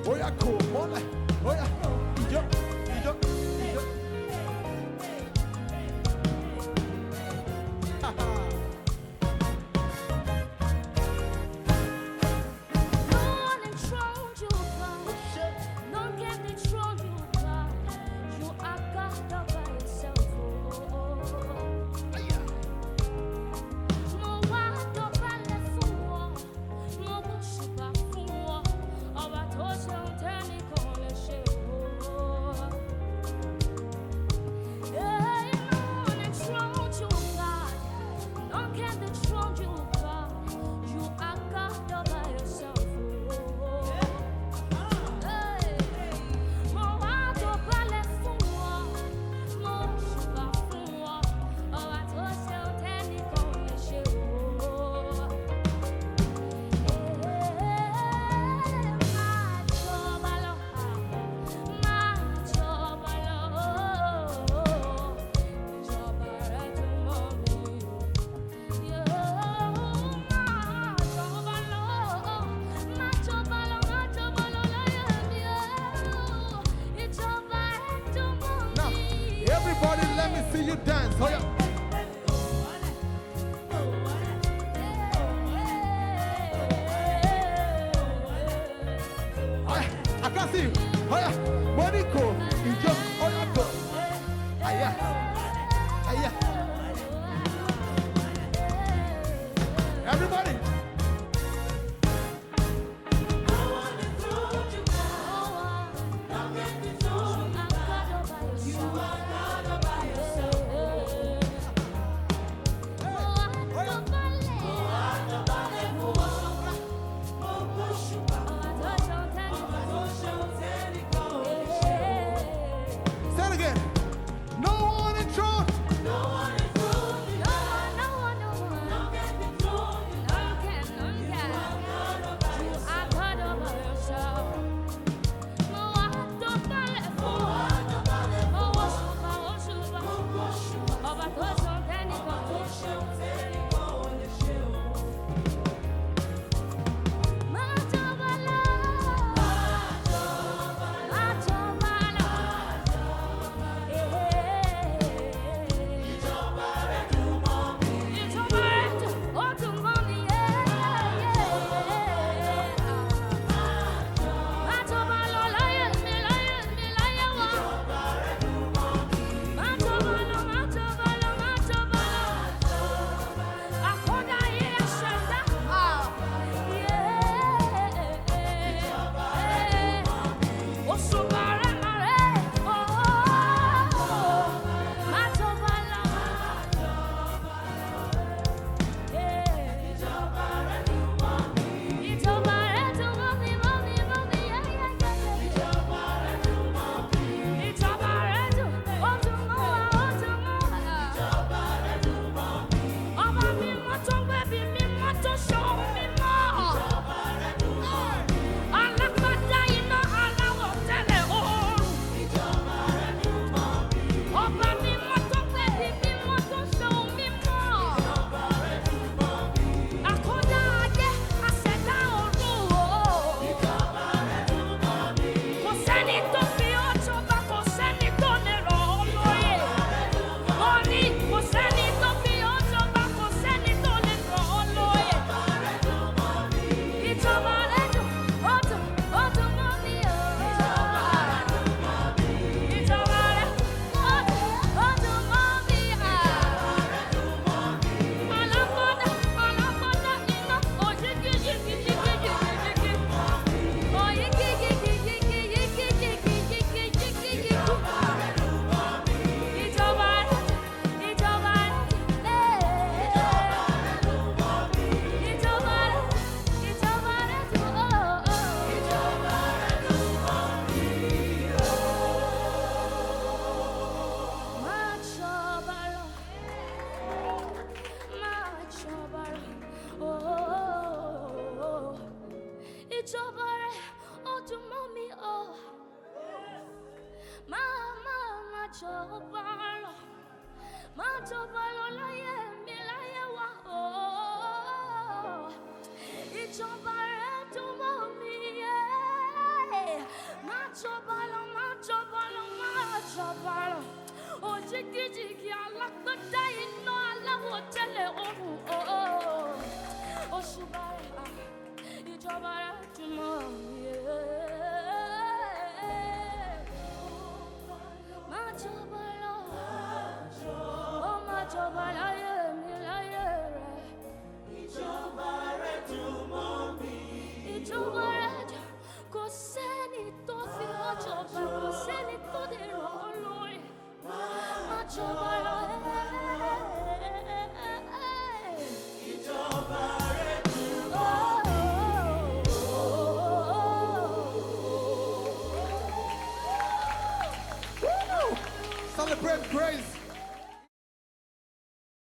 Oya ko mole. Oya. Ijo. Ijo. Ijo. Everybody, let me see you dance. Oh, yeah. I can see you. Oh, yeah. Monaco, you just, oh, yeah, go. Ah, yeah. Ah, yeah. Everybody. jìgìjìgì alágbádá iná aláwọ̀ tẹ́lẹ̀ ọ̀run òṣùbà rẹ̀ ìjọba rẹ̀ jùmọ̀ máa jọba lọ ó máa jọba láyé mi láyé rẹ̀ ìjọba rẹ̀ jùmọ̀ mi ìjọba rẹ̀ kò sẹ́ni tó fi ọ́ jọba kò sẹ́ni tó dèrò ọ́ lórí máa jọba lọ. Ìjọba rẹ̀ jùmọ̀ Celebrate grace.